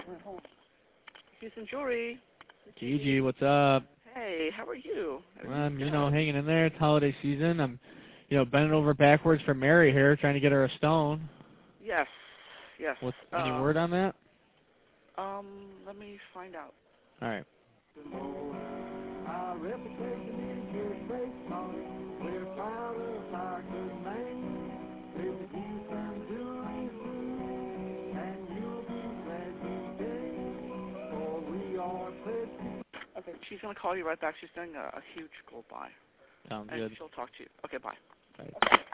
Houston Jewelry. Gigi, what's up? Hey, how are you? I'm, hanging in there. It's holiday season. I'm, bending over backwards for Mary here, trying to get her a stone. Yes, yes. Any word on that? Let me find out. All right. Our reputation is your great song. We're proud of our good name. Visit Houston Jewelry, and you'll be glad you came. For we are pledged. Okay, she's gonna call you right back. She's doing a huge gold buy. Sounds and good. She'll talk to you. Okay, bye. Bye.